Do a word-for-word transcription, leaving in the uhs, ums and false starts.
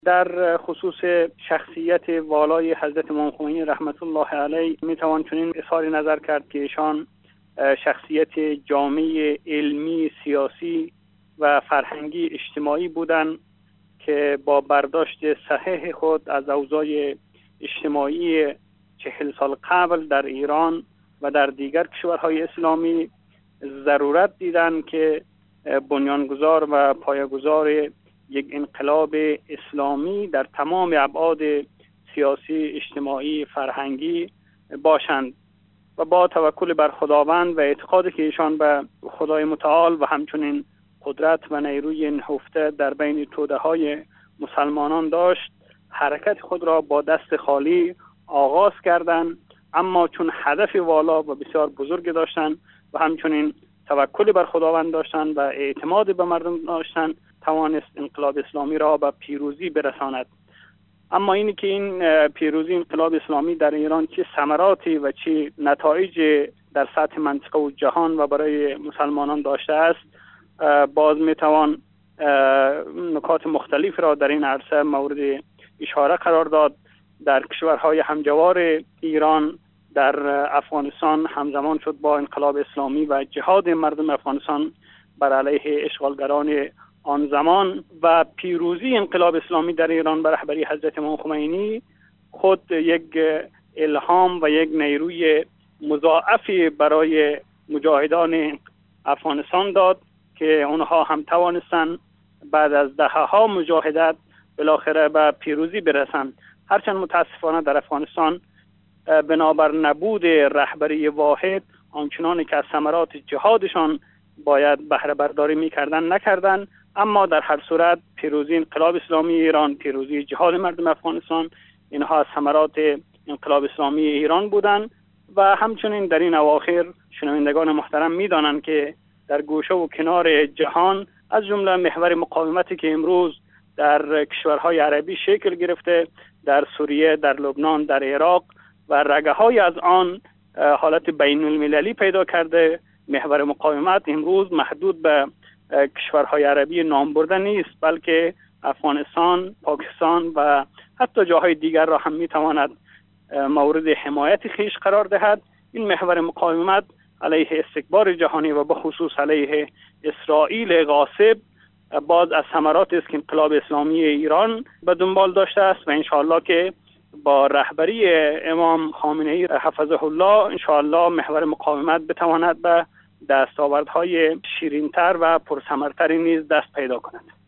در خصوص شخصیت والای حضرت امام خمینی رحمت الله علیه میتوان چنین اظهار نظر کرد که ایشان شخصیت جامعه علمی، سیاسی و فرهنگی اجتماعی بودند که با برداشت صحیح خود از اوضاع اجتماعی چهل سال قبل در ایران و در دیگر کشورهای اسلامی ضرورت دیدند که بنیانگذار و پایه‌گذار یک انقلاب اسلامی در تمام ابعاد سیاسی، اجتماعی، فرهنگی باشند و با توکل بر خداوند و اعتقادی که ایشان به خدای متعال و همچنین قدرت و نیروی نهفته در بین توده‌های مسلمانان داشت، حرکت خود را با دست خالی آغاز کردند، اما چون هدف والا و بسیار بزرگ داشتند و همچنین توکل بر خداوند داشتند و اعتماد به مردم داشتند، توانست انقلاب اسلامی را به پیروزی برساند. اما اینی که این پیروزی انقلاب اسلامی در ایران چه ثمراتی و چه نتایج در سطح منطقه و جهان و برای مسلمانان داشته است، باز میتوان نکات مختلف را در این عرصه مورد اشاره قرار داد. در کشورهای همجوار ایران در افغانستان همزمان شد با انقلاب اسلامی و جهاد مردم افغانستان بر علیه اشغالگران آن زمان و پیروزی انقلاب اسلامی در ایران بر رهبری حضرت امام خمینی خود یک الهام و یک نیروی مضاعفی برای مجاهدان افغانستان داد که اونها هم توانستند بعد از دهه‌ها مجاهدت بالاخره به پیروزی برسند. هرچند متاسفانه در افغانستان بنابر نبود رهبری واحد آنچنانی که از ثمرات جهادشان باید بهره برداری می‌کردند نکردند، اما در هر صورت پیروزی انقلاب اسلامی ایران، پیروزی جهاد مردم افغانستان، اینها از ثمرات انقلاب اسلامی ایران بودند و همچنین در این اواخر شنوندگان محترم می‌دانند که در گوشه و کنار جهان از جمله محور مقاومتی که امروز در کشورهای عربی شکل گرفته، در سوریه، در لبنان، در عراق و رگه‌های از آن حالت بین المللی پیدا کرده، محور مقاومت امروز محدود به کشورهای عربی نام برده نیست، بلکه افغانستان، پاکستان و حتی جاهای دیگر را هم میتواند مورد حمایت خیش قرار دهد. این محور مقاومت علیه استکبار جهانی و به خصوص علیه اسرائیل غاصب باز از ثمرات است که انقلاب اسلامی ایران به دنبال داشته است و انشاءالله که با رهبری امام خامنه‌ای حفظه الله انشاءالله محور مقاومت بتواند به دستاوردهای شیرین‌تر و پرثمرتری نیز دست پیدا کند.